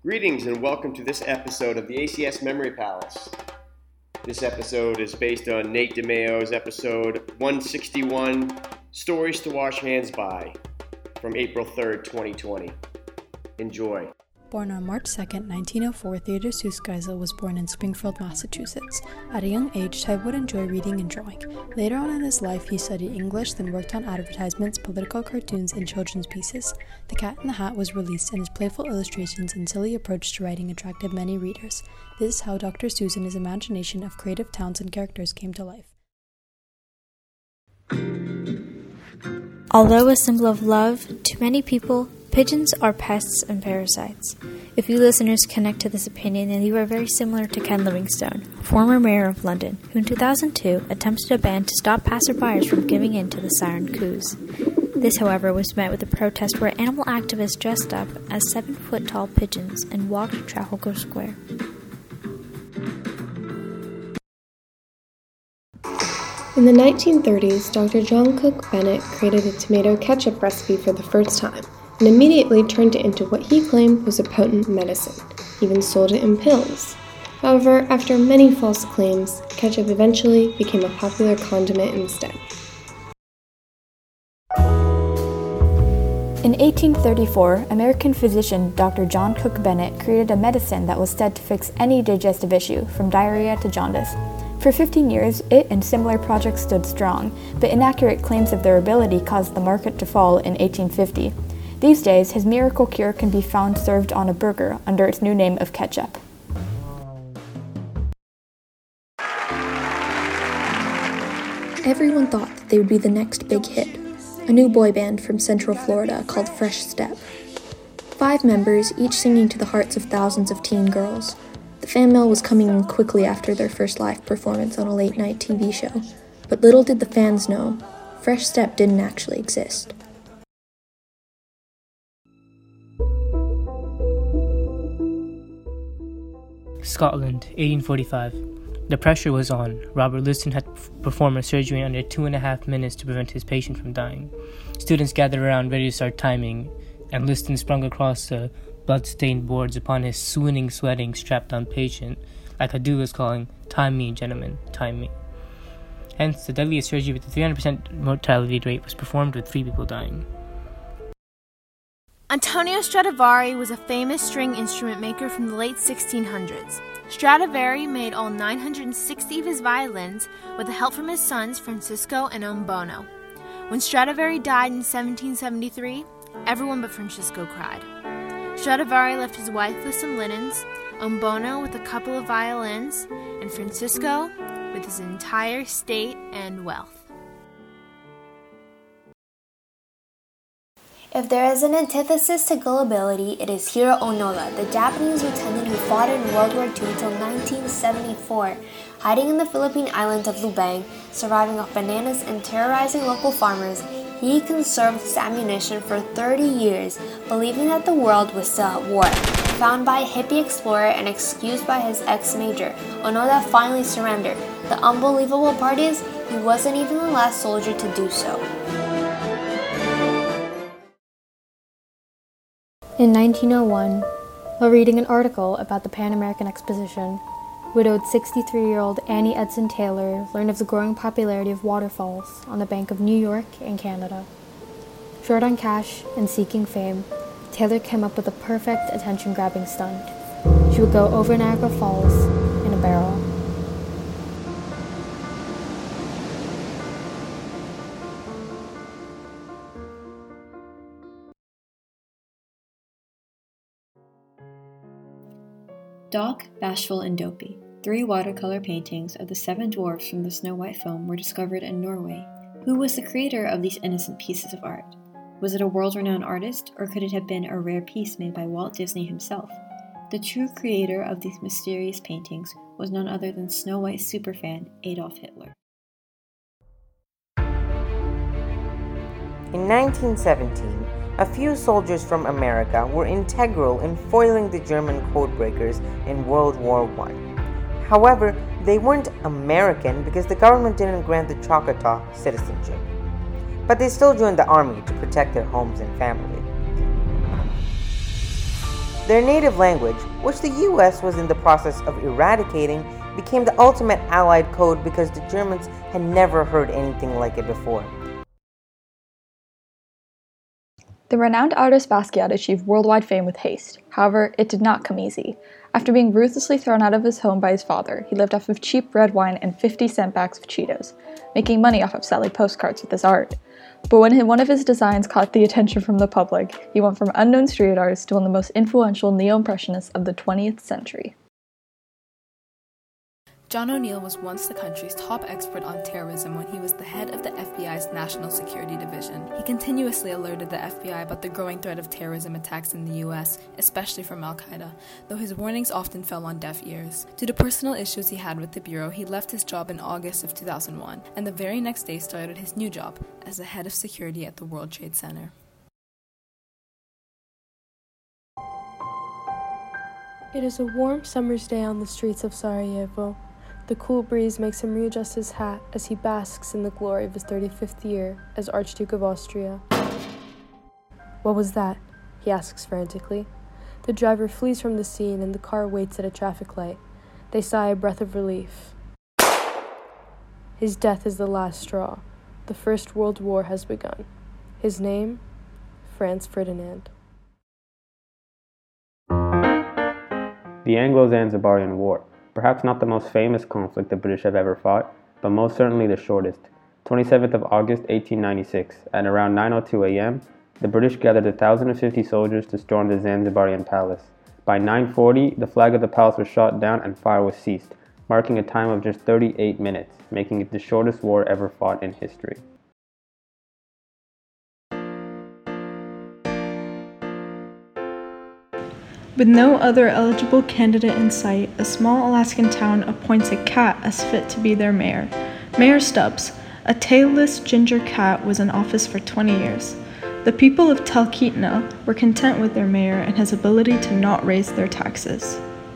Greetings and welcome to this episode of the ACS Memory Palace. This episode is based on Nate DeMayo's episode 161, Stories to Wash Hands By, from April 3rd, 2020. Enjoy. Born on March 2, 1904, Theodor Seuss was born in Springfield, Massachusetts. At a young age, Ted would enjoy reading and drawing. Later on in his life, he studied English, then worked on advertisements, political cartoons, and children's pieces. The Cat in the Hat was released, and his playful illustrations and silly approach to writing attracted many readers. This is how Dr. Seuss and his imagination of creative towns and characters came to life. Although a symbol of love to many people, pigeons are pests and parasites. If you listeners connect to this opinion, then you are very similar to Ken Livingstone, former mayor of London, who in 2002 attempted a ban to stop passerbyers from giving in to the siren coos. This, however, was met with a protest where animal activists dressed up as 7-foot-tall pigeons and walked Trafalgar Square. In the 1930s, Dr. John Cook Bennett created a tomato ketchup recipe for the first time, and immediately turned it into what he claimed was a potent medicine, even sold it in pills. However, after many false claims, ketchup eventually became a popular condiment instead. In 1834, American physician Dr. John Cook Bennett created a medicine that was said to fix any digestive issue, from diarrhea to jaundice. For 15 years, it and similar projects stood strong, but inaccurate claims of their ability caused the market to fall in 1850. These days, his miracle cure can be found served on a burger under its new name of ketchup. Everyone thought that they would be the next big hit, a new boy band from Central Florida called Fresh Step. 5 members, each singing to the hearts of thousands of teen girls. The fan mail was coming in quickly after their first live performance on a late-night TV show, but little did the fans know, Fresh Step didn't actually exist. Scotland, 1845. The pressure was on. Robert Liston had performed a surgery under 2.5 minutes to prevent his patient from dying. Students gathered around ready to start timing, and Liston sprung across the blood-stained boards upon his swooning, sweating, strapped-on patient, like a duelist calling, "Time me, gentlemen, time me." Hence, the deadliest surgery with a 300% mortality rate was performed with 3 people dying. Antonio Stradivari was a famous string instrument maker from the late 1600s. Stradivari made all 960 of his violins with the help from his sons Francisco and Umbono. When Stradivari died in 1773, everyone but Francisco cried. Stradivari left his wife with some linens, Umbono with a couple of violins, and Francisco with his entire estate and wealth. If there is an antithesis to gullibility, it is Hiro Onoda, the Japanese lieutenant who fought in World War II until 1974, hiding in the Philippine island of Lubang, surviving off bananas and terrorizing local farmers. He conserved his ammunition for 30 years, believing that the world was still at war. Found by a hippie explorer and excused by his ex-major, Onoda finally surrendered. The unbelievable part is, he wasn't even the last soldier to do so. In 1901, while reading an article about the Pan American Exposition, widowed 63-year-old Annie Edson Taylor learned of the growing popularity of waterfalls on the bank of New York and Canada. Short on cash and seeking fame, Taylor came up with a perfect attention-grabbing stunt. She would go over Niagara Falls in a barrel. Doc, Bashful, and Dopey, 3 watercolor paintings of the 7 dwarfs from the Snow White film, were discovered in Norway. Who was the creator of these innocent pieces of art? Was it a world-renowned artist, or could it have been a rare piece made by Walt Disney himself? The true creator of these mysterious paintings was none other than Snow White superfan Adolf Hitler. In 1917, a few soldiers from America were integral in foiling the German codebreakers in World War I. However, they weren't American because the government didn't grant the Choctaw citizenship. But they still joined the army to protect their homes and family. Their native language, which the US was in the process of eradicating, became the ultimate Allied code because the Germans had never heard anything like it before. The renowned artist Basquiat achieved worldwide fame with haste. However, it did not come easy. After being ruthlessly thrown out of his home by his father, he lived off of cheap red wine and 50-cent bags of Cheetos, making money off of selling postcards with his art. But when one of his designs caught the attention from the public, he went from unknown street artist to one of the most influential neo-impressionists of the 20th century. John O'Neill was once the country's top expert on terrorism when he was the head of the FBI's National Security Division. He continuously alerted the FBI about the growing threat of terrorism attacks in the US, especially from Al-Qaeda, though his warnings often fell on deaf ears. Due to personal issues he had with the Bureau, he left his job in August of 2001, and the very next day started his new job as the head of security at the World Trade Center. It is a warm summer's day on the streets of Sarajevo. The cool breeze makes him readjust his hat as he basks in the glory of his 35th year as Archduke of Austria. What was that? He asks frantically. The driver flees from the scene and the car waits at a traffic light. They sigh a breath of relief. His death is the last straw. The First World War has begun. His name? Franz Ferdinand. The Anglo-Zanzibarian War. Perhaps not the most famous conflict the British have ever fought, but most certainly the shortest. 27th of August, 1896, at around 9:02 a.m., the British gathered 1,050 soldiers to storm the Zanzibarian palace. By 9:40, the flag of the palace was shot down and fire was ceased, marking a time of just 38 minutes, making it the shortest war ever fought in history. With no other eligible candidate in sight, a small Alaskan town appoints a cat as fit to be their mayor. Mayor Stubbs, a tailless ginger cat, was in office for 20 years. The people of Talkeetna were content with their mayor and his ability to not raise their taxes.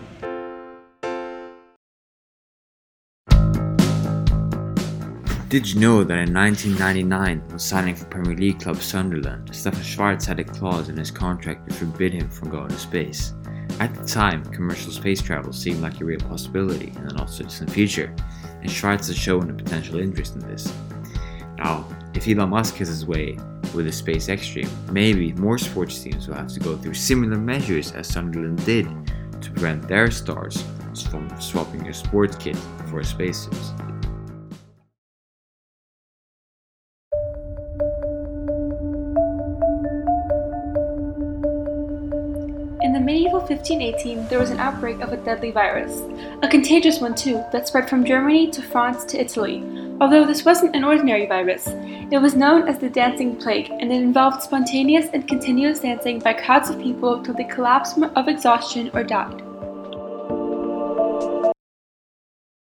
Did you know that in 1999, when signing for Premier League club Sunderland, Stefan Schwarz had a clause in his contract to forbid him from going to space? At the time, commercial space travel seemed like a real possibility in the not-so-distant future, and Schwarz has shown a potential interest in this. Now, if Elon Musk has his way with his SpaceX dream, maybe more sports teams will have to go through similar measures as Sunderland did to prevent their stars from swapping their sports kit for spacesuits. In the medieval 1518, there was an outbreak of a deadly virus, a contagious one too, that spread from Germany to France to Italy. Although this wasn't an ordinary virus, it was known as the dancing plague, and it involved spontaneous and continuous dancing by crowds of people till they collapsed of exhaustion or died.